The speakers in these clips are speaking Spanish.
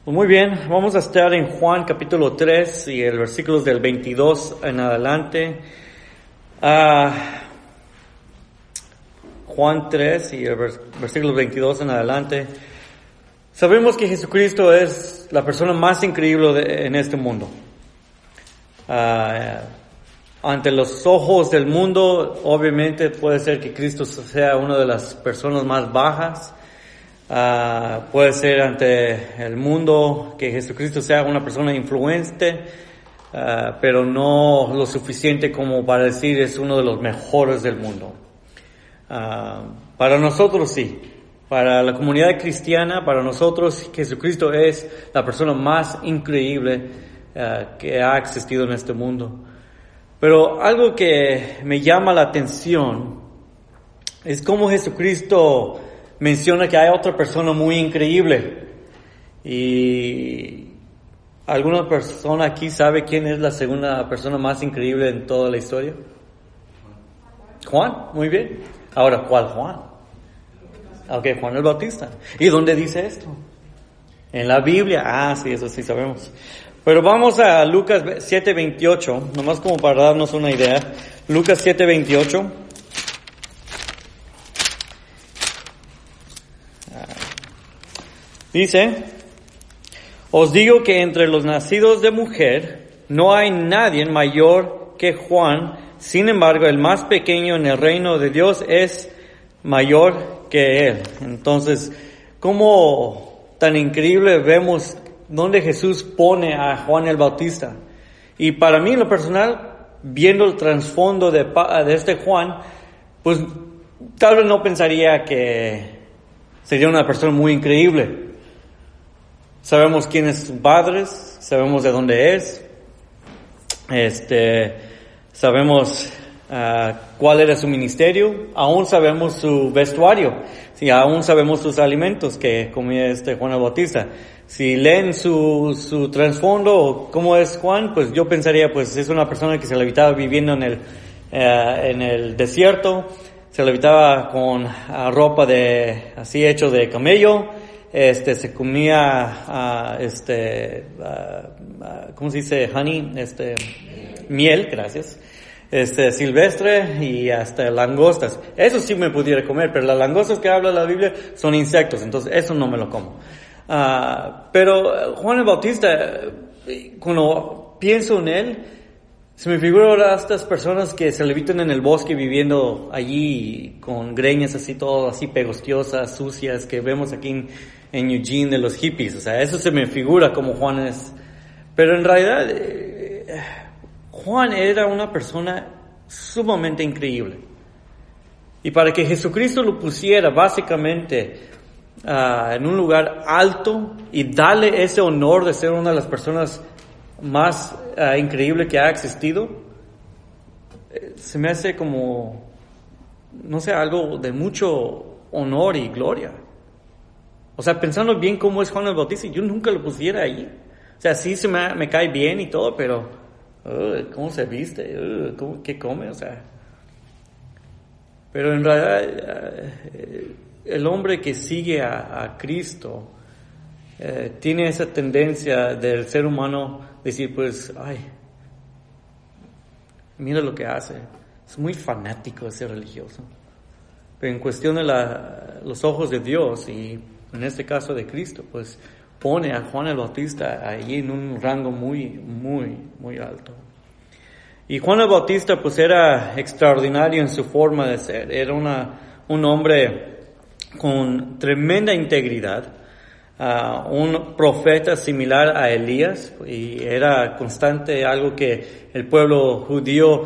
Pues muy bien, vamos a estar en Juan capítulo 3 y el versículos del 22 en adelante. Juan 3 y el versículo 22 en adelante. Sabemos que Jesucristo es la persona más increíble en este mundo. Ante los ojos del mundo, obviamente puede ser que Cristo sea una de las personas más bajas. Puede ser ante el mundo que Jesucristo sea una persona influente, pero no lo suficiente como para decir es uno de los mejores del mundo. Para nosotros sí, para la comunidad cristiana, para nosotros Jesucristo es la persona más increíble que ha existido en este mundo. Pero algo que me llama la atención es cómo Jesucristo menciona que hay otra persona muy increíble. ¿Y alguna persona aquí sabe quién es la segunda persona más increíble en toda la historia? Juan, muy bien. Ahora, ¿cuál Juan? Ok, Juan el Bautista. ¿Y dónde dice esto? En la Biblia. Sí, eso sí sabemos. Pero vamos a Lucas 7:28, nomás como para darnos una idea. Lucas 7:28. Dice, os digo que entre los nacidos de mujer no hay nadie mayor que Juan, sin embargo el más pequeño en el reino de Dios es mayor que él. Entonces, ¿cómo tan increíble vemos dónde Jesús pone a Juan el Bautista? Y para mí en lo personal, viendo el trasfondo de este Juan, pues tal vez no pensaría que sería una persona muy increíble. Sabemos quién es sus padres, sabemos de dónde es, sabemos cuál era su ministerio, aún sabemos su vestuario, sí, aún sabemos sus alimentos que comía Juan el Bautista. Si leen su trasfondo, cómo es Juan, pues yo pensaría, pues es una persona que se levitaba viviendo en el desierto, se levitaba con ropa así hecho de camello. Se comía, ¿cómo se dice? Honey, miel, gracias. Silvestre y hasta langostas. Eso sí me pudiera comer, pero las langostas que habla la Biblia son insectos, entonces eso no me lo como. Pero Juan el Bautista, cuando pienso en él, se me figura ahora estas personas que se levitan en el bosque viviendo allí con greñas así, todo así pegostiosas, sucias, que vemos aquí en Eugene de los hippies. O sea, eso se me figura como Juan es. Pero en realidad, Juan era una persona sumamente increíble. Y para que Jesucristo lo pusiera básicamente en un lugar alto y darle ese honor de ser una de las personas más increíble que ha existido, se me hace como, no sé, algo de mucho honor y gloria. O sea, pensando bien cómo es Juan el Bautista, yo nunca lo pusiera ahí. O sea, sí me cae bien y todo, pero ¿cómo se viste? ¿Qué come? O sea, pero en realidad el hombre que sigue a Cristo tiene esa tendencia del ser humano decir, pues, mira lo que hace. Es muy fanático ese religioso. Pero en cuestión de los ojos de Dios, y en este caso de Cristo, pues pone a Juan el Bautista ahí en un rango muy, muy, muy alto. Y Juan el Bautista pues era extraordinario en su forma de ser. Era un hombre con tremenda integridad. Un profeta similar a Elías, y era constante algo que el pueblo judío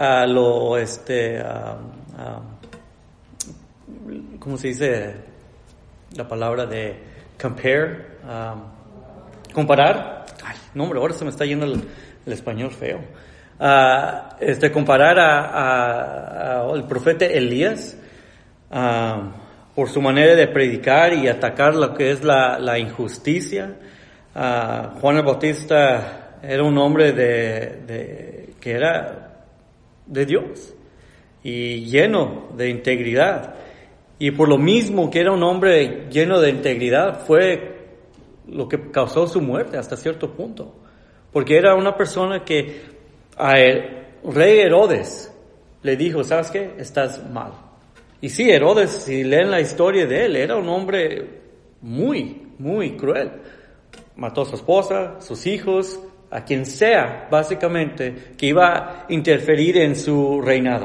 ¿cómo se dice la palabra de compare? Comparar. No, hombre, ahora se me está yendo el español feo. Comparar al profeta Elías por su manera de predicar y atacar lo que es la injusticia. Juan el Bautista era un hombre que era de Dios y lleno de integridad. Y por lo mismo que era un hombre lleno de integridad, fue lo que causó su muerte hasta cierto punto. Porque era una persona que al rey Herodes le dijo, ¿sabes qué? Estás mal. Y sí, Herodes, si leen la historia de él, era un hombre muy, muy cruel. Mató a su esposa, sus hijos, a quien sea, básicamente, que iba a interferir en su reinado.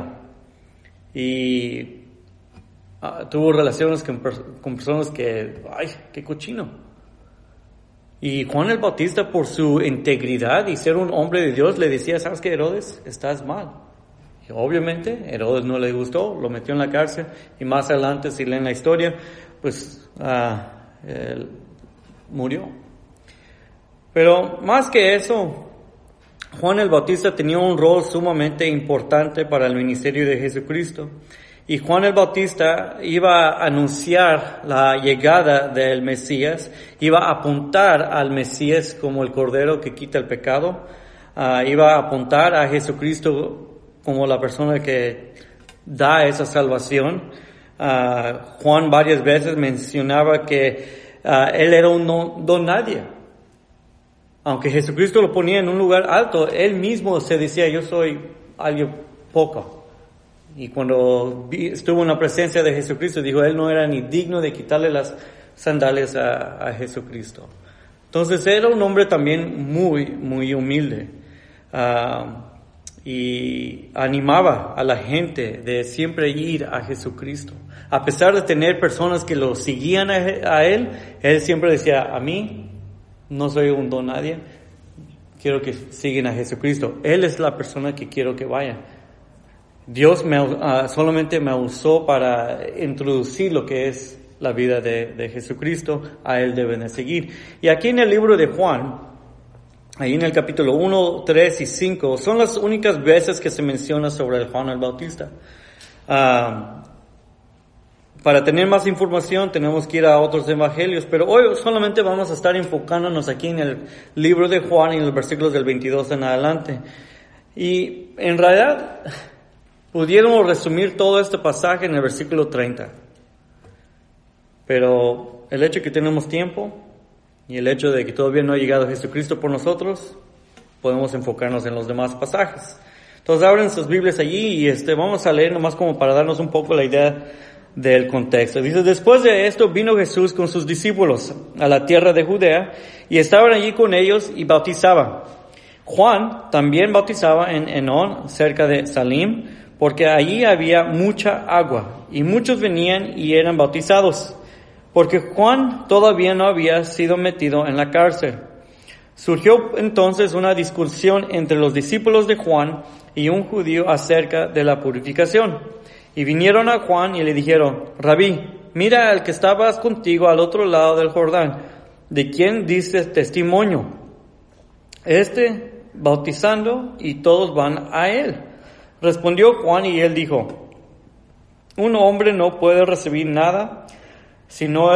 Y tuvo relaciones con personas que, ¡ay, qué cochino! Y Juan el Bautista, por su integridad y ser un hombre de Dios, le decía, ¿sabes qué, Herodes? Estás mal. Y obviamente, Herodes no le gustó, lo metió en la cárcel, y más adelante, si leen la historia, pues él murió. Pero más que eso, Juan el Bautista tenía un rol sumamente importante para el ministerio de Jesucristo. Y Juan el Bautista iba a anunciar la llegada del Mesías, iba a apuntar al Mesías como el Cordero que quita el pecado, iba a apuntar a Jesucristo como la persona que da esa salvación. Juan varias veces mencionaba que él era un don nadie. Aunque Jesucristo lo ponía en un lugar alto, él mismo se decía, yo soy alguien poco. Y cuando estuvo en la presencia de Jesucristo, dijo, él no era ni digno de quitarle las sandalias a Jesucristo. Entonces era un hombre también muy, muy humilde. Y animaba a la gente de siempre ir a Jesucristo. A pesar de tener personas que lo seguían a él siempre decía, a mí no soy un don nadie, quiero que sigan a Jesucristo. Él es la persona que quiero que vaya. Dios solamente me usó para introducir lo que es la vida de Jesucristo, a él deben de seguir. Y aquí en el libro de Juan, ahí en el capítulo 1, 3 y 5, son las únicas veces que se menciona sobre el Juan el Bautista. Para tener más información tenemos que ir a otros evangelios, pero hoy solamente vamos a estar enfocándonos aquí en el libro de Juan, en los versículos del 22 en adelante. Y en realidad pudiéramos resumir todo este pasaje en el versículo 30. Pero el hecho de que tenemos tiempo y el hecho de que todavía no ha llegado Jesucristo por nosotros, podemos enfocarnos en los demás pasajes. Entonces abren sus Biblias allí y vamos a leer nomás como para darnos un poco la idea del contexto. Dice, después de esto vino Jesús con sus discípulos a la tierra de Judea y estaban allí con ellos y bautizaban. Juan también bautizaba en Enón, cerca de Salim, porque allí había mucha agua y muchos venían y eran bautizados, porque Juan todavía no había sido metido en la cárcel. Surgió entonces una discusión entre los discípulos de Juan y un judío acerca de la purificación. Y vinieron a Juan y le dijeron, Rabí, mira al que estabas contigo al otro lado del Jordán, ¿de quién dices testimonio? Bautizando y todos van a él. Respondió Juan y él dijo, un hombre no puede recibir nada si no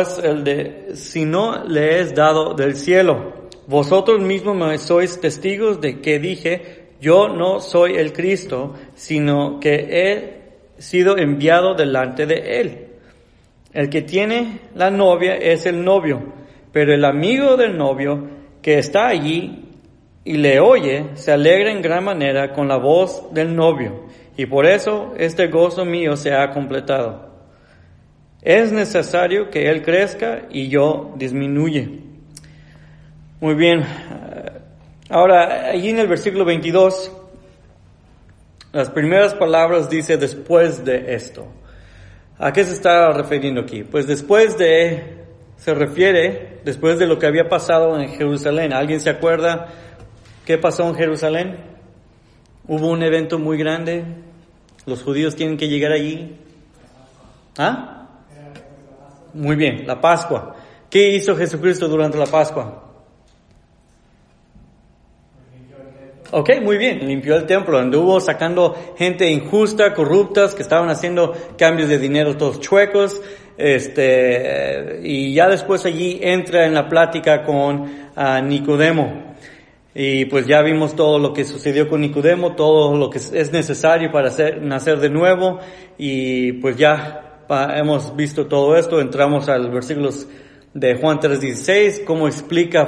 le es dado del cielo. Vosotros mismos me sois testigos de que dije, yo no soy el Cristo, sino que he sido enviado delante de él. El que tiene la novia es el novio, pero el amigo del novio que está allí y le oye, se alegra en gran manera con la voz del novio, y por eso este gozo mío se ha completado. Es necesario que él crezca y yo disminuya. Muy bien. Ahora, allí en el versículo 22, las primeras palabras dice después de esto. ¿A qué se está refiriendo aquí? Pues se refiere después de lo que había pasado en Jerusalén. ¿Alguien se acuerda qué pasó en Jerusalén? Hubo un evento muy grande. Los judíos tienen que llegar allí. ¿Ah? Muy bien, la Pascua. ¿Qué hizo Jesucristo durante la Pascua? Ok, muy bien, limpió el templo, anduvo sacando gente injusta, corruptas, que estaban haciendo cambios de dinero todos chuecos, y ya después allí entra en la plática con Nicodemo. Y pues ya vimos todo lo que sucedió con Nicodemo, todo lo que es necesario para nacer de nuevo, y pues ya hemos visto todo esto, entramos al versículos de Juan 3:16, cómo explica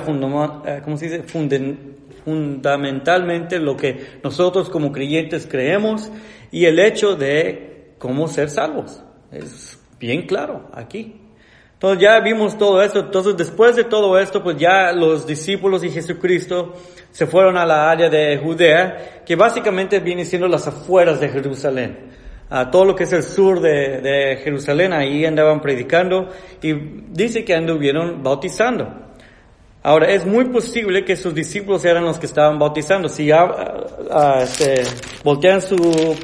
fundamentalmente lo que nosotros como creyentes creemos y el hecho de cómo ser salvos. Es bien claro aquí. Entonces ya vimos todo esto. Entonces después de todo esto, pues ya los discípulos y Jesucristo se fueron a la área de Judea, que básicamente viene siendo las afueras de Jerusalén. A todo lo que es el sur de Jerusalén, ahí andaban predicando y dice que anduvieron bautizando. Ahora, es muy posible que sus discípulos eran los que estaban bautizando. Si voltean su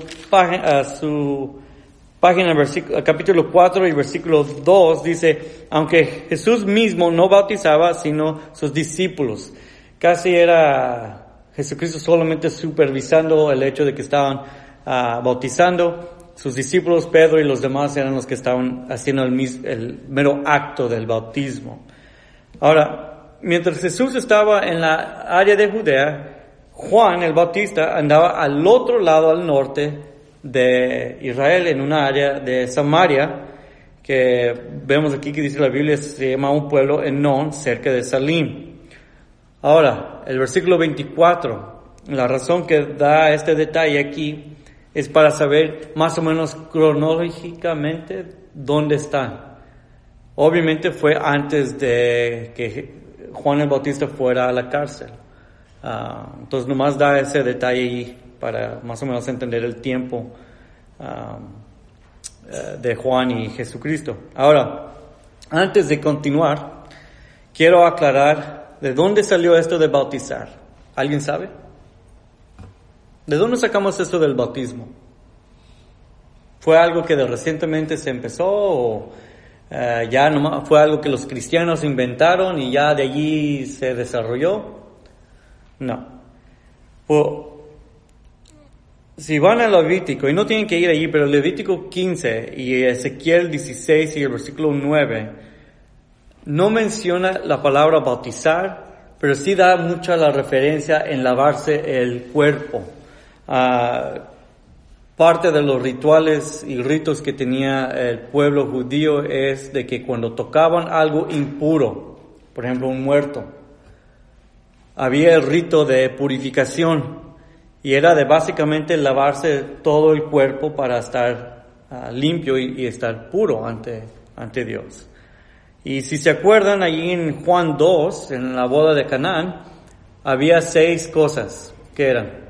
página, capítulo 4 y versículo 2, dice, aunque Jesús mismo no bautizaba, sino sus discípulos. Casi era Jesucristo solamente supervisando el hecho de que estaban bautizando. Sus discípulos, Pedro y los demás, eran los que estaban haciendo el mero acto del bautismo. Ahora, mientras Jesús estaba en la área de Judea, Juan el Bautista andaba al otro lado, al norte de Israel, en una área de Samaria, que vemos aquí que dice la Biblia, se llama un pueblo Enón, cerca de Salim. Ahora, el versículo 24, la razón que da este detalle aquí es para saber más o menos cronológicamente dónde están. Obviamente fue antes de que Juan el Bautista fuera a la cárcel. Entonces nomás da ese detalle ahí para más o menos entender el tiempo de Juan y Jesucristo. Ahora, antes de continuar, quiero aclarar de dónde salió esto de bautizar. ¿Alguien sabe? ¿De dónde sacamos esto del bautismo? ¿Fue algo que recientemente se empezó o ya nomás fue algo que los cristianos inventaron y ya de allí se desarrolló? No. Pues, si van al Levítico, y no tienen que ir allí, pero Levítico 15 y Ezequiel 16 y el versículo 9 no menciona la palabra bautizar, pero sí da mucha la referencia en lavarse el cuerpo. Parte de los rituales y ritos que tenía el pueblo judío es de que cuando tocaban algo impuro, por ejemplo un muerto, había el rito de purificación y era de básicamente lavarse todo el cuerpo para estar limpio y estar puro ante Dios. Y si se acuerdan, allí en Juan 2, en la boda de Canaán, había 6 cosas que eran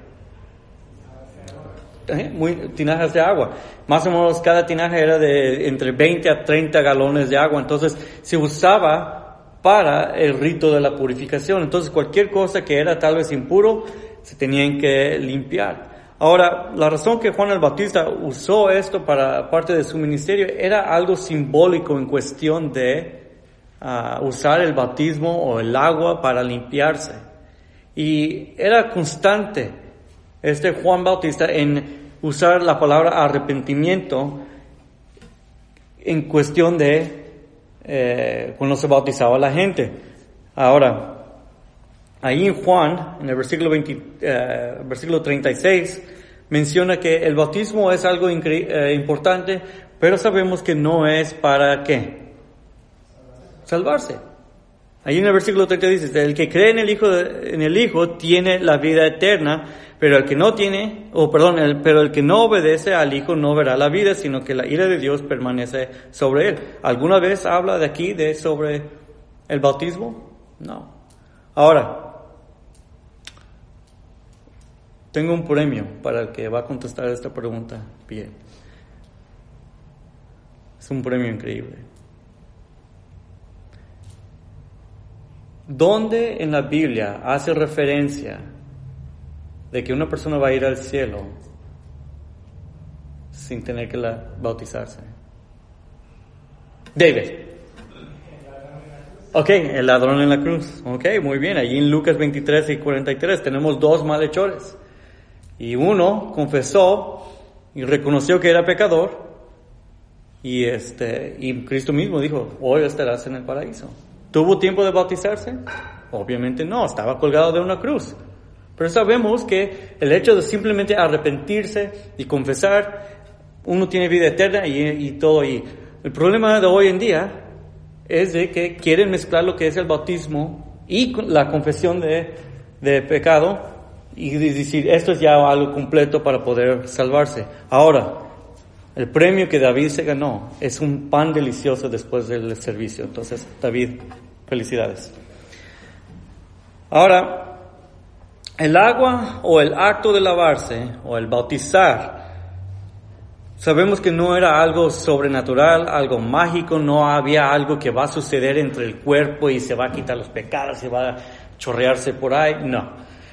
tinajas de agua. Más o menos cada tinaja era de entre 20 a 30 galones de agua. Entonces se usaba para el rito de la purificación. Entonces cualquier cosa que era tal vez impuro se tenían que limpiar. Ahora, la razón que Juan el Bautista usó esto para parte de su ministerio era algo simbólico en cuestión de usar el bautismo o el agua para limpiarse. Y era constante Juan Bautista en usar la palabra arrepentimiento en cuestión de cuando se bautizaba la gente. Ahora, ahí en Juan, en el versículo 36, menciona que el bautismo es algo importante, pero sabemos que no es para ¿qué? Salvarse. Ahí en el versículo 30 dice, el que cree en el Hijo tiene la vida eterna, pero el que no pero el que no obedece al Hijo no verá la vida, sino que la ira de Dios permanece sobre él. ¿Alguna vez habla de aquí sobre el bautismo? No. Ahora, tengo un premio para el que va a contestar esta pregunta bien. Es un premio increíble. ¿Dónde en la Biblia hace referencia de que una persona va a ir al cielo sin tener que bautizarse? David. Ok, el ladrón en la cruz. Ok, muy bien. Allí en Lucas 23 y 43 tenemos 2 malhechores. Y uno confesó y reconoció que era pecador. Y Cristo mismo dijo, hoy estarás en el paraíso. ¿Tuvo tiempo de bautizarse? Obviamente no, estaba colgado de una cruz. Pero sabemos que el hecho de simplemente arrepentirse y confesar, uno tiene vida eterna y todo ahí. El problema de hoy en día es de que quieren mezclar lo que es el bautismo y la confesión de pecado y decir, esto es ya algo completo para poder salvarse. Ahora, el premio que David se ganó es un pan delicioso después del servicio. Entonces, David, felicidades. Ahora, el agua o el acto de lavarse o el bautizar, sabemos que no era algo sobrenatural, algo mágico, no había algo que va a suceder entre el cuerpo y se va a quitar los pecados, se va a chorrearse por ahí, no.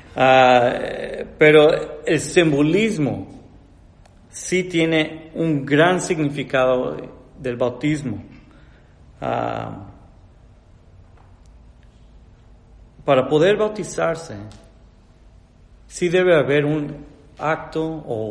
Pero el simbolismo sí tiene un gran significado del bautismo. Para poder bautizarse, sí debe haber un acto o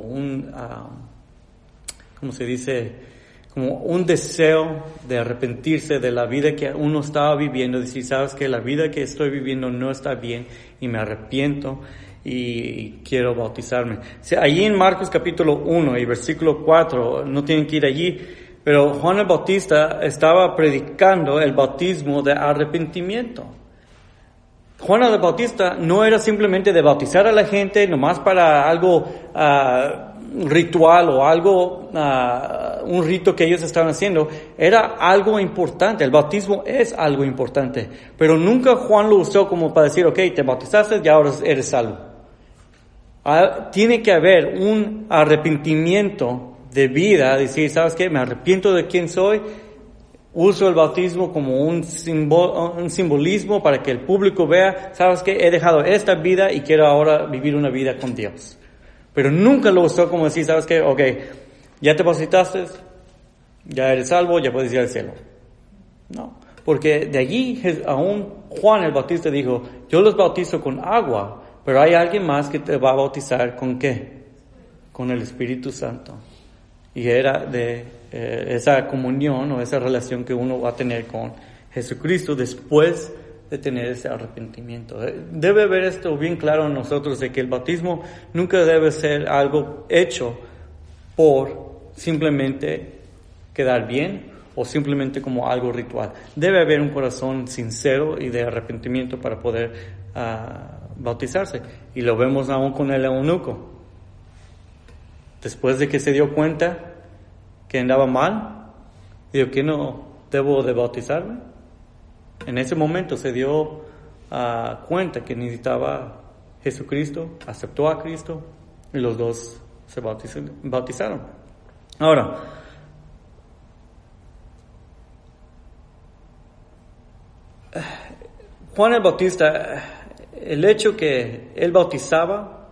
¿cómo se dice? Como un deseo de arrepentirse de la vida que uno estaba viviendo, decir, sabes que la vida que estoy viviendo no está bien y me arrepiento y quiero bautizarme. Allí en Marcos capítulo 1 y versículo 4, no tienen que ir allí, pero Juan el Bautista estaba predicando el bautismo de arrepentimiento. Juan el Bautista no era simplemente de bautizar a la gente nomás para algo ritual o algo, un rito que ellos estaban haciendo, era algo importante. El bautismo es algo importante, pero nunca Juan lo usó como para decir, ok, te bautizaste y ahora eres salvo. Tiene que haber un arrepentimiento de vida, decir, ¿sabes qué? Me arrepiento de quién soy. Uso el bautismo como un simbolismo para que el público vea, ¿sabes qué? He dejado esta vida y quiero ahora vivir una vida con Dios. Pero nunca lo usó como decir, ¿sabes qué? Ok, ya te bautizaste, ya eres salvo, ya puedes ir al cielo. No, porque de allí aún Juan el Bautista dijo, yo los bautizo con agua, pero hay alguien más que te va a bautizar ¿con qué? Con el Espíritu Santo. Y era de esa comunión o esa relación que uno va a tener con Jesucristo después de tener ese arrepentimiento. Debe haber esto bien claro en nosotros de que el bautismo nunca debe ser algo hecho por simplemente quedar bien o simplemente como algo ritual. Debe haber un corazón sincero y de arrepentimiento para poder bautizarse. Y lo vemos aún con el eunuco. Después de que se dio cuenta que andaba mal, dijo que no debo de bautizarme. En ese momento se dio cuenta que necesitaba Jesucristo, aceptó a Cristo y los dos se bautizaron. Ahora, Juan el Bautista, el hecho que él bautizaba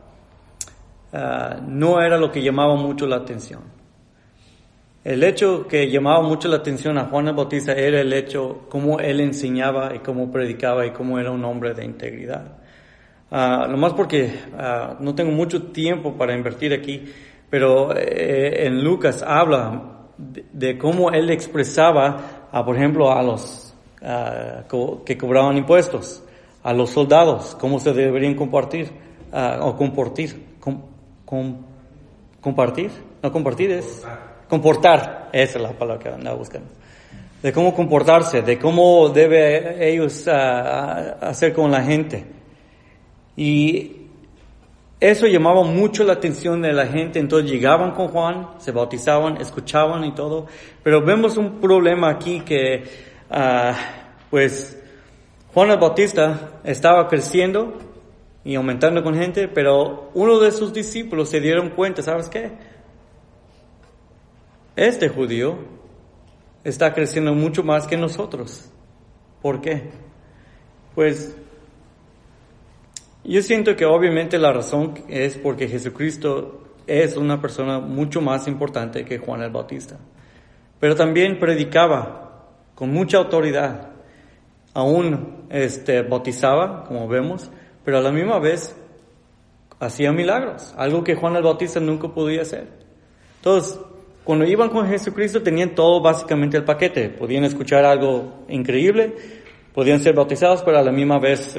no era lo que llamaba mucho la atención. El hecho que llamaba mucho la atención a Juan el Bautista era el hecho cómo él enseñaba y cómo predicaba y cómo era un hombre de integridad. Nomás porque no tengo mucho tiempo para invertir aquí, pero en Lucas habla de cómo él expresaba, por ejemplo, a los que cobraban impuestos, a los soldados, cómo se deberían compartir o compartir. Compartir, no compartir es comportar, esa es la palabra que andaba buscando, de cómo comportarse, de cómo debe ellos hacer con la gente. Y eso llamaba mucho la atención de la gente, entonces llegaban con Juan, se bautizaban, escuchaban y todo, pero vemos un problema aquí que pues Juan el Bautista estaba creciendo y aumentando con gente, pero uno de sus discípulos se dieron cuenta, ¿sabes qué? Este judío está creciendo mucho más que nosotros. ¿Por qué? Pues yo siento que obviamente la razón es porque Jesucristo es una persona mucho más importante que Juan el Bautista. Pero también predicaba con mucha autoridad. Aún bautizaba, como vemos, pero a la misma vez hacía milagros, algo que Juan el Bautista nunca podía hacer. Entonces, cuando iban con Jesucristo tenían todo básicamente el paquete. Podían escuchar algo increíble, podían ser bautizados, pero a la misma vez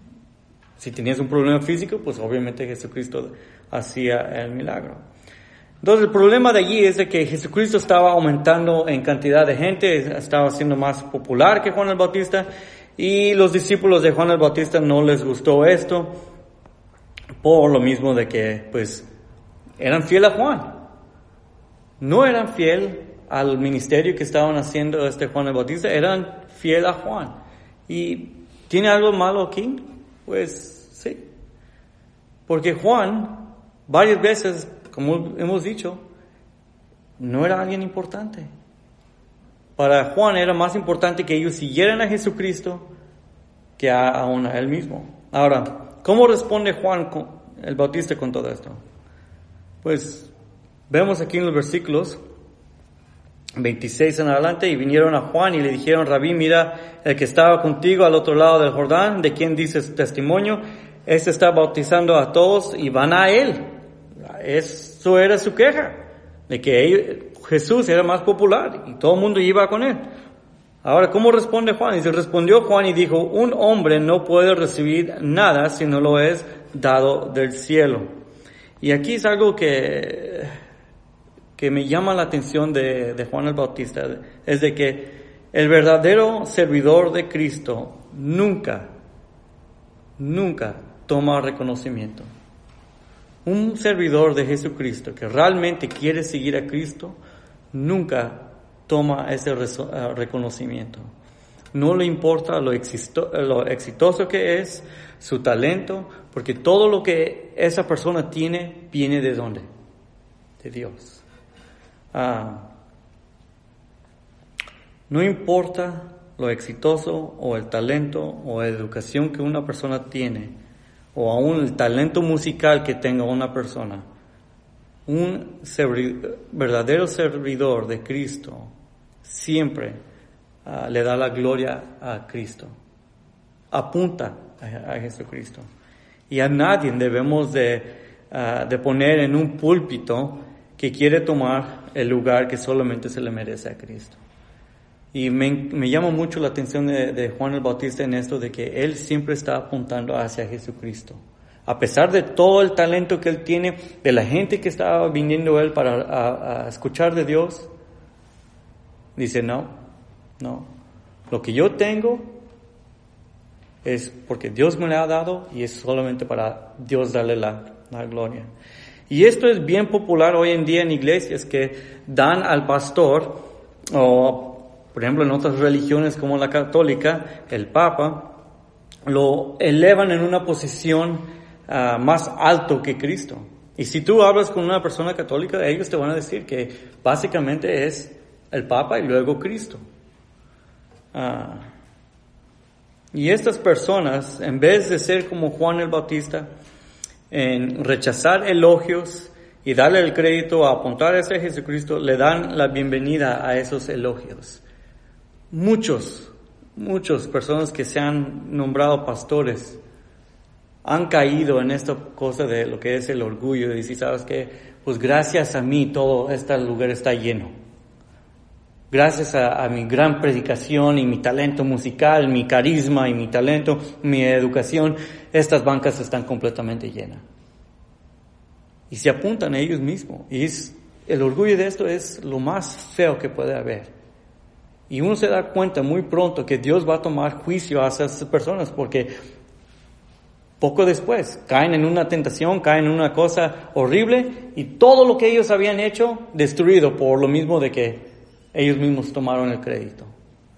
si tenías un problema físico, pues obviamente Jesucristo hacía el milagro. Entonces el problema de allí es de que Jesucristo estaba aumentando en cantidad de gente, estaba siendo más popular que Juan el Bautista, y los discípulos de Juan el Bautista no les gustó esto, por lo mismo de que pues eran fiel a Juan. No eran fiel al ministerio que estaban haciendo Juan el Bautista, eran fiel a Juan. ¿Y tiene algo malo aquí? Pues sí. Porque Juan, varias veces, como hemos dicho, no era alguien importante. Para Juan era más importante que ellos siguieran a Jesucristo que aún a él mismo. Ahora, ¿cómo responde Juan el Bautista con todo esto? Pues vemos aquí en los versículos 26 en adelante, y vinieron a Juan y le dijeron: Rabí, mira, el que estaba contigo al otro lado del Jordán, de quien dices testimonio, este está bautizando a todos y van a él. Eso era su queja, de que Jesús era más popular y todo el mundo iba con él. Ahora, ¿cómo responde Juan? Dice: respondió Juan y dijo: un hombre no puede recibir nada si no lo es dado del cielo. Y aquí es algo que me llama la atención de Juan el Bautista, es de que el verdadero servidor de Cristo nunca toma reconocimiento. Un servidor de Jesucristo que realmente quiere seguir a Cristo nunca toma ese reconocimiento. No le importa lo exitoso que es, su talento, porque todo lo que esa persona tiene viene ¿de dónde? De Dios. No importa lo exitoso o el talento o la educación que una persona tiene, o aún el talento musical que tenga una persona, un verdadero servidor de Cristo siempre le da la gloria a Cristo, apunta a Jesucristo. Y a nadie debemos de poner en un púlpito que quiere tomar el lugar que solamente se le merece a Cristo. Y me llama mucho la atención de Juan el Bautista en esto, de que él siempre está apuntando hacia Jesucristo. A pesar de todo el talento que él tiene, de la gente que estaba viniendo él para escuchar de Dios, dice: no. Lo que yo tengo es porque Dios me lo ha dado y es solamente para Dios darle la gloria. Y esto es bien popular hoy en día en iglesias, que dan al pastor, o por ejemplo en otras religiones como la católica, el Papa, lo elevan en una posición más alto que Cristo. Y si tú hablas con una persona católica, ellos te van a decir que básicamente es el Papa y luego Cristo. Y estas personas, en vez de ser como Juan el Bautista, en rechazar elogios y darle el crédito a apuntar hacia Jesucristo, le dan la bienvenida a esos elogios. Muchas personas que se han nombrado pastores han caído en esta cosa de lo que es el orgullo, y decir: ¿sabes qué? Pues gracias a mí todo este lugar está lleno. Gracias a mi gran predicación y mi talento musical, mi carisma y mi talento, mi educación, estas bancas están completamente llenas. Y se apuntan a ellos mismos. Y el orgullo de esto es lo más feo que puede haber. Y uno se da cuenta muy pronto que Dios va a tomar juicio a esas personas, porque poco después caen en una tentación, caen en una cosa horrible, y todo lo que ellos habían hecho destruido por lo mismo de que ellos mismos tomaron el crédito.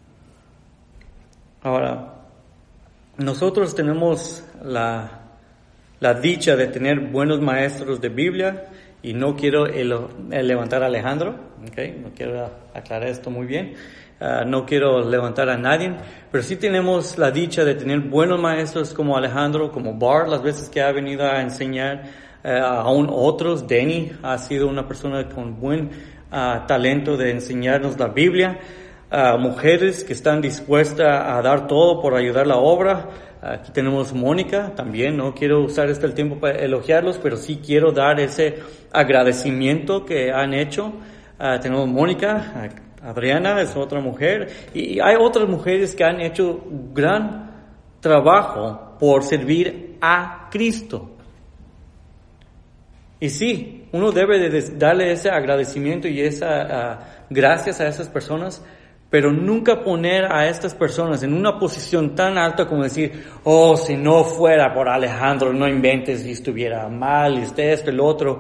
Ahora, nosotros tenemos la dicha de tener buenos maestros de Biblia, y no quiero levantar a Alejandro, ¿okay? No quiero aclarar esto muy bien. No quiero levantar a nadie, pero sí tenemos la dicha de tener buenos maestros como Alejandro, como Bart, las veces que ha venido a enseñar, aún otros. Danny ha sido una persona con buen talento de enseñarnos la Biblia. Mujeres que están dispuestas a dar todo por ayudar la obra. Aquí tenemos Mónica también. No quiero usar el tiempo para elogiarlos, pero sí quiero dar ese agradecimiento que han hecho. Tenemos Mónica, Adriana es otra mujer, y hay otras mujeres que han hecho gran trabajo por servir a Cristo. Y sí, uno debe de darle ese agradecimiento y esa gracias a esas personas, pero nunca poner a estas personas en una posición tan alta como decir, oh, si no fuera por Alejandro, no inventes, si estuviera mal, y esto, el otro.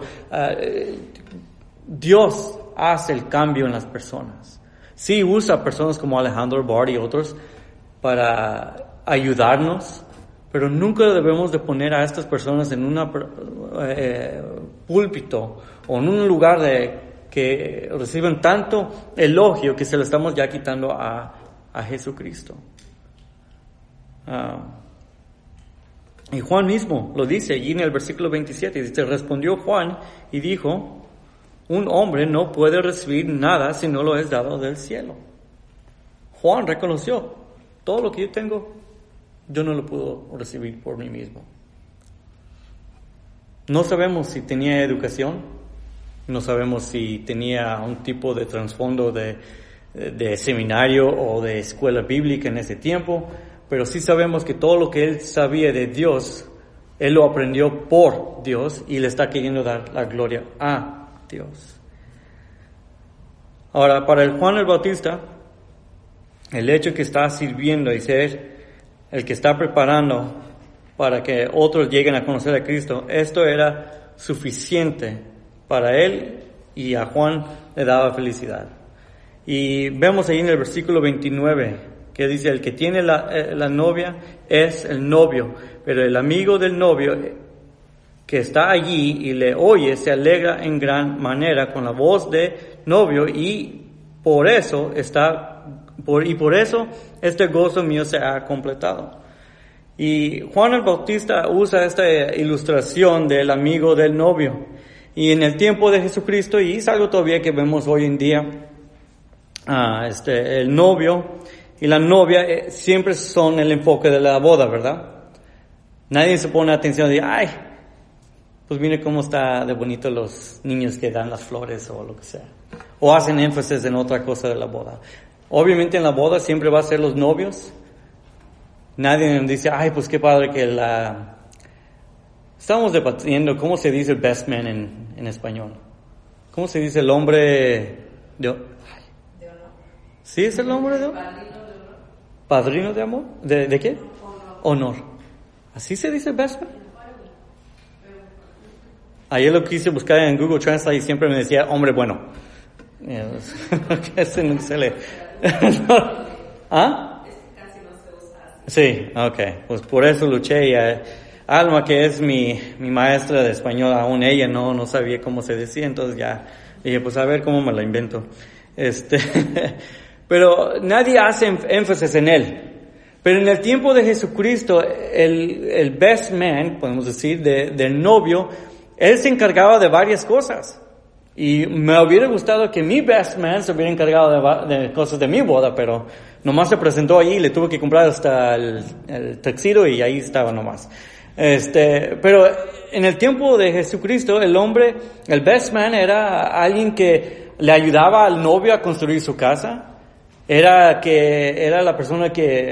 Dios hace el cambio en las personas. Sí, usa personas como Alejandro, Bart y otros para ayudarnos, pero nunca debemos de poner a estas personas en un púlpito o en un lugar que reciben tanto elogio que se lo estamos ya quitando a Jesucristo. Y Juan mismo lo dice allí en el versículo 27, dice, respondió Juan y dijo, un hombre no puede recibir nada si no lo es dado del cielo. Juan reconoció, todo lo que yo tengo, yo no lo puedo recibir por mí mismo. No sabemos si tenía educación, no sabemos si tenía un tipo de trasfondo de seminario o de escuela bíblica en ese tiempo, pero sí sabemos que todo lo que él sabía de Dios, él lo aprendió por Dios y le está queriendo dar la gloria a Dios. Ahora, para el Juan el Bautista, el hecho que está sirviendo y ser el que está preparando para que otros lleguen a conocer a Cristo, esto era suficiente para él y a Juan le daba felicidad. Y vemos ahí en el versículo 29 que dice, el que tiene la novia es el novio, pero el amigo del novio que está allí y le oye se alegra en gran manera con la voz de novio y por eso este gozo mío se ha completado. Y Juan el Bautista usa esta ilustración del amigo del novio. Y en el tiempo de Jesucristo, y es algo todavía que vemos hoy en día, el novio y la novia siempre son el enfoque de la boda, ¿verdad? Nadie se pone atención de, ay, pues mire cómo está de bonito los niños que dan las flores o lo que sea. O hacen énfasis en otra cosa de la boda. Obviamente en la boda siempre va a ser los novios. Nadie dice, ay, pues qué padre que Estamos debatiendo cómo se dice best man en español. ¿Cómo se dice el hombre de honor? ¿Sí es el hombre de honor? ¿Padrino de amor? ¿De qué? Honor. ¿Así se dice best man? Ayer lo quise buscar en Google Translate y siempre me decía hombre bueno. Ese no se lee. ¿Ah? Sí, okay. Pues por eso luché. Alma, que es mi maestra de español, aún ella no sabía cómo se decía, entonces ya dije, pues a ver cómo me la invento. Pero nadie hace énfasis en él. Pero en el tiempo de Jesucristo, el best man, podemos decir, del novio, él se encargaba de varias cosas. Y me hubiera gustado que mi best man se hubiera encargado de cosas de mi boda, pero nomás se presentó allí y le tuve que comprar hasta el tuxedo y ahí estaba nomás. Pero en el tiempo de Jesucristo, el best man era alguien que le ayudaba al novio a construir su casa. Era la persona que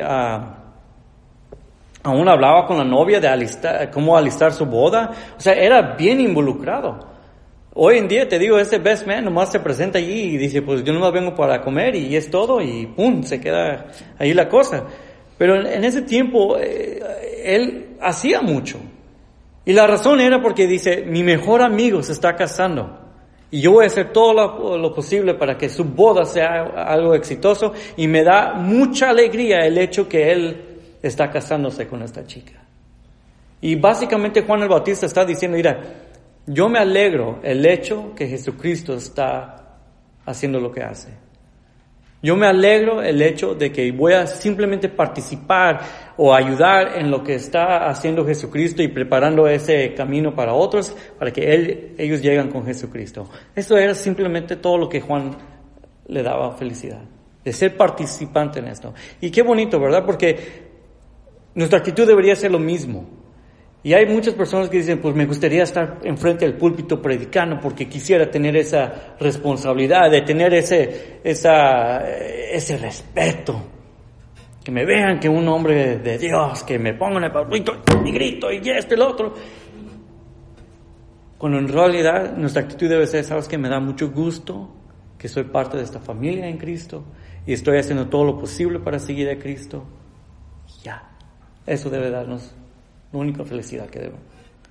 aún hablaba con la novia de cómo alistar su boda. O sea, era bien involucrado. Hoy en día, te digo, ese best man nomás se presenta allí y dice, pues yo nomás vengo para comer y es todo y ¡pum! Se queda ahí la cosa. Pero en ese tiempo, él hacía mucho. Y la razón era porque dice, mi mejor amigo se está casando. Y yo voy a hacer todo lo posible para que su boda sea algo exitoso. Y me da mucha alegría el hecho que él está casándose con esta chica. Y básicamente Juan el Bautista está diciendo, mira, yo me alegro el hecho que Jesucristo está haciendo lo que hace. Yo me alegro el hecho de que voy a simplemente participar o ayudar en lo que está haciendo Jesucristo y preparando ese camino para otros, para que ellos lleguen con Jesucristo. Esto era simplemente todo lo que Juan le daba felicidad, de ser participante en esto. Y qué bonito, ¿verdad? Porque nuestra actitud debería ser lo mismo. Y hay muchas personas que dicen, pues me gustaría estar enfrente del púlpito predicando porque quisiera tener esa responsabilidad de tener ese respeto. Que me vean que un hombre de Dios, que me pongan el púlpito y grito y esto y lo otro. Cuando en realidad nuestra actitud debe ser, ¿sabes qué? Me da mucho gusto que soy parte de esta familia en Cristo y estoy haciendo todo lo posible para seguir a Cristo. Ya, eso debe darnos la única felicidad que debemos.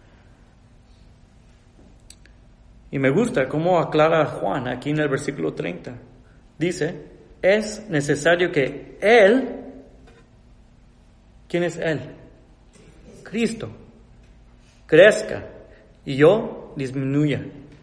Y me gusta cómo aclara Juan aquí en el versículo 30. Dice, es necesario que Él, ¿quién es Él? Cristo, crezca y yo disminuya.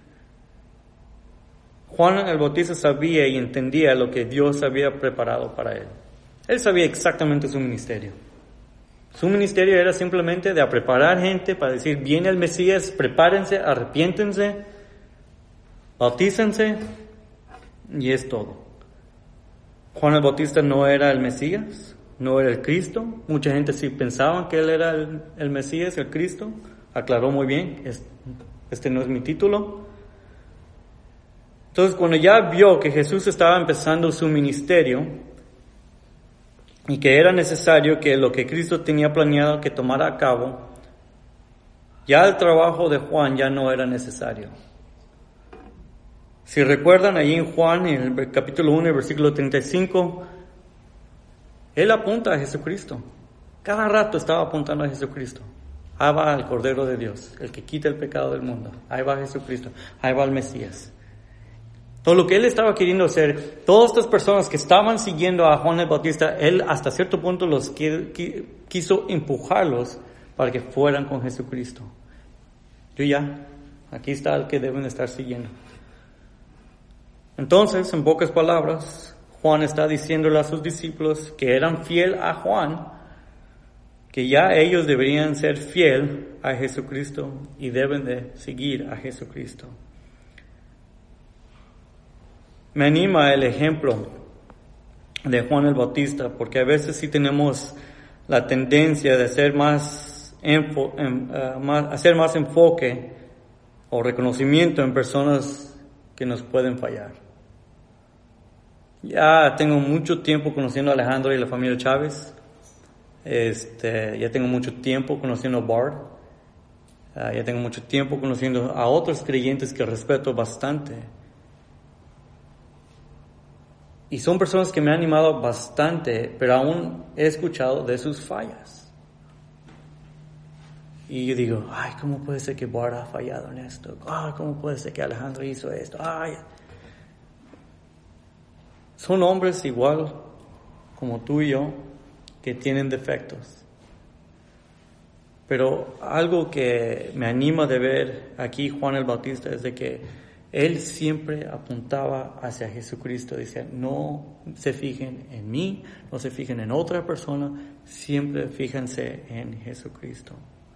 Juan el Bautista sabía y entendía lo que Dios había preparado para él. Él sabía exactamente su ministerio. Su ministerio era simplemente de preparar gente para decir, viene el Mesías, prepárense, arrepiéntense, bautícense, y es todo. Juan el Bautista no era el Mesías, no era el Cristo. Mucha gente sí pensaba que él era el Mesías, el Cristo. Aclaró muy bien, este no es mi título. Entonces, cuando ya vio que Jesús estaba empezando su ministerio y que era necesario que lo que Cristo tenía planeado que tomara a cabo, ya el trabajo de Juan ya no era necesario. Si recuerdan, ahí en Juan, en el capítulo 1, versículo 35, él apunta a Jesucristo. Cada rato estaba apuntando a Jesucristo. Ahí va el Cordero de Dios, el que quita el pecado del mundo. Ahí va Jesucristo, ahí va el Mesías. Todo lo que él estaba queriendo hacer, todas estas personas que estaban siguiendo a Juan el Bautista, él hasta cierto punto los quiso empujarlos para que fueran con Jesucristo. Aquí está el que deben estar siguiendo. Entonces, en pocas palabras, Juan está diciéndole a sus discípulos que eran fiel a Juan, que ya ellos deberían ser fiel a Jesucristo y deben de seguir a Jesucristo. Me anima el ejemplo de Juan el Bautista, porque a veces sí tenemos la tendencia de hacer más enfoque o reconocimiento en personas que nos pueden fallar. Ya tengo mucho tiempo conociendo a Alejandro y la familia Chávez. Ya tengo mucho tiempo conociendo a Bart. Ya tengo mucho tiempo conociendo a otros creyentes que respeto bastante. Y son personas que me han animado bastante, pero aún he escuchado de sus fallas. Y yo digo, ¿cómo puede ser que Bart ha fallado en esto? ¿Cómo puede ser que Alejandro hizo esto? Son hombres igual como tú y yo, que tienen defectos. Pero algo que me anima de ver aquí Juan el Bautista es de que él siempre apuntaba hacia Jesucristo. Decía, no se fijen en mí, no se fijen en otra persona, siempre fíjense en Jesucristo.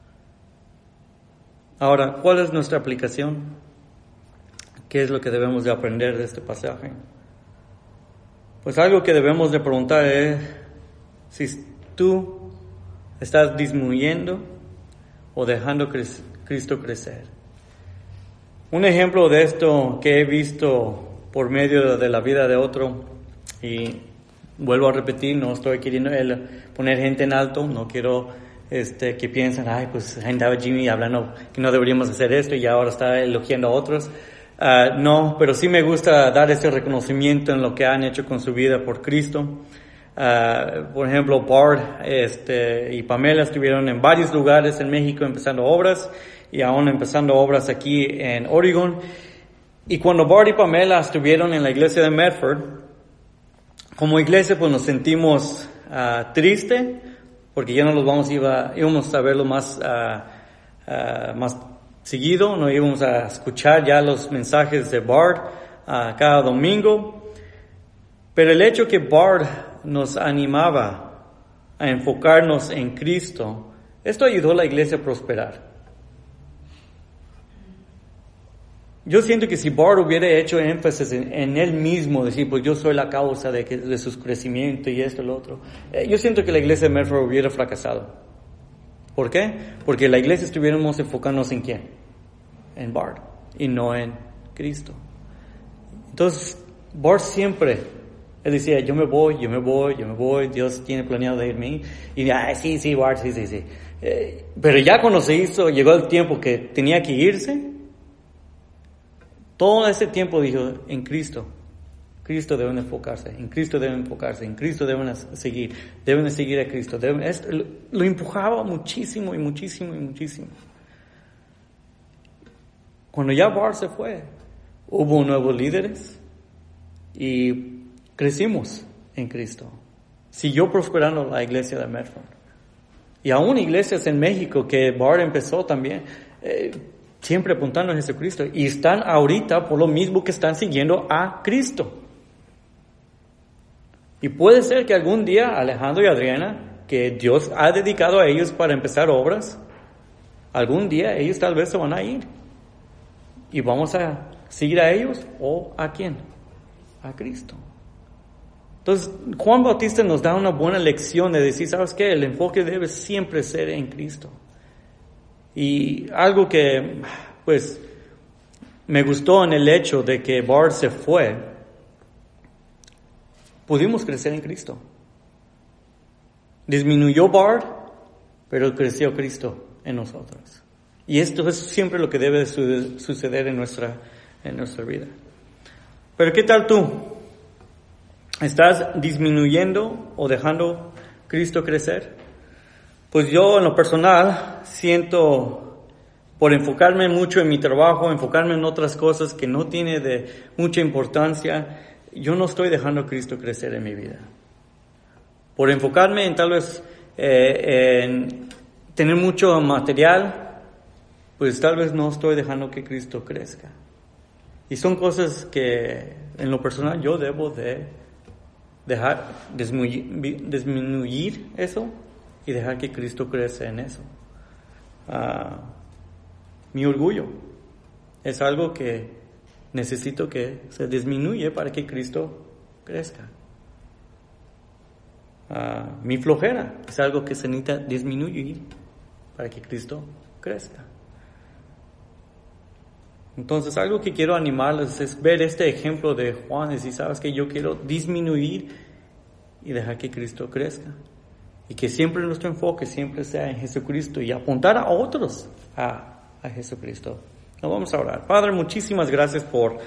Ahora, ¿cuál es nuestra aplicación? ¿Qué es lo que debemos de aprender de este pasaje? Pues algo que debemos de preguntar es si tú estás disminuyendo o dejando Cristo crecer. Un ejemplo de esto que he visto por medio de la vida de otro, y vuelvo a repetir, no estoy queriendo poner gente en alto, no quiero que piensen, pues andaba Jimmy hablando que no deberíamos hacer esto y ahora está elogiando a otros. No, pero sí me gusta dar ese reconocimiento en lo que han hecho con su vida por Cristo. Por ejemplo, Bart y Pamela estuvieron en varios lugares en México empezando obras y aún empezando obras aquí en Oregon. Y cuando Bart y Pamela estuvieron en la iglesia de Medford, como iglesia pues nos sentimos triste porque ya no los íbamos a verlo más seguido, no íbamos a escuchar ya los mensajes de Bart cada domingo. Pero el hecho que Bart nos animaba a enfocarnos en Cristo, esto ayudó a la iglesia a prosperar. Yo siento que si Bart hubiera hecho énfasis en él mismo, decir, pues yo soy la causa de su crecimiento y esto y lo otro, yo siento que la iglesia de Medford hubiera fracasado. ¿Por qué? Porque la iglesia estuviéramos enfocándonos en ¿quién? En Bart y no en Cristo. Entonces, Bart siempre, él decía, yo me voy, Dios tiene planeado de irme. Y sí, Bart, sí. Pero ya cuando llegó el tiempo que tenía que irse, Todo ese tiempo dijo, en Cristo. Cristo deben enfocarse, en Cristo deben enfocarse, en Cristo deben seguir a Cristo. Lo empujaba muchísimo y muchísimo y muchísimo. Cuando ya Bart se fue, hubo nuevos líderes y crecimos en Cristo. Siguió prosperando la iglesia de Medford. Y aún iglesias en México que Bart empezó también, siempre apuntando a Jesucristo. Y están ahorita por lo mismo que están siguiendo a Cristo. Y puede ser que algún día Alejandro y Adriana, que Dios ha dedicado a ellos para empezar obras, algún día ellos tal vez se van a ir. ¿Y vamos a seguir a ellos o a quién? A Cristo. Entonces, Juan Bautista nos da una buena lección de decir, ¿sabes qué? El enfoque debe siempre ser en Cristo. Y algo que, pues, me gustó en el hecho de que Bart se fue, pudimos crecer en Cristo. Disminuyó Bart, pero creció Cristo en nosotros. Y esto es siempre lo que debe suceder en nuestra vida. Pero ¿qué tal tú? ¿Estás disminuyendo o dejando Cristo crecer? Pues yo en lo personal siento, por enfocarme mucho en mi trabajo, enfocarme en otras cosas que no tiene de mucha importancia, yo no estoy dejando a Cristo crecer en mi vida. Por enfocarme en tal vez en tener mucho material, pues tal vez no estoy dejando que Cristo crezca. Y son cosas que en lo personal yo debo de dejar disminuir eso y dejar que Cristo crezca en eso. Mi orgullo es algo que necesito que se disminuya para que Cristo crezca. Mi flojera es algo que se necesita disminuir para que Cristo crezca. Entonces, algo que quiero animarles es ver este ejemplo de Juan y decir, ¿sabes qué? Yo quiero disminuir y dejar que Cristo crezca. Y que siempre nuestro enfoque siempre sea en Jesucristo y apuntar a otros a Jesucristo. Nos vamos a orar. Padre, muchísimas gracias por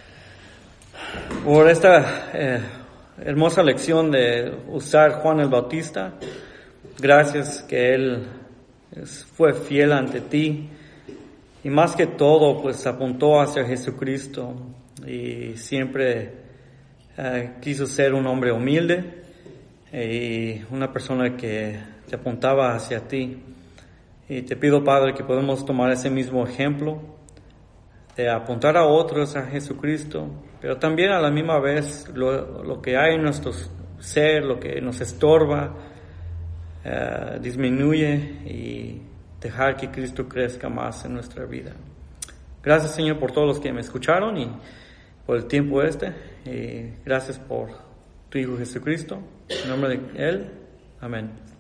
esta hermosa lección de usar Juan el Bautista. Gracias que él fue fiel ante ti y más que todo pues apuntó hacia Jesucristo y siempre quiso ser un hombre humilde y una persona que te apuntaba hacia ti. Y te pido, Padre, que podamos tomar ese mismo ejemplo de apuntar a otros a Jesucristo, pero también a la misma vez lo que hay en nuestro ser, lo que nos estorba, disminuye y dejar que Cristo crezca más en nuestra vida. Gracias, Señor, por todos los que me escucharon y por el tiempo y gracias por tu Hijo Jesucristo. En nombre de Él, amén.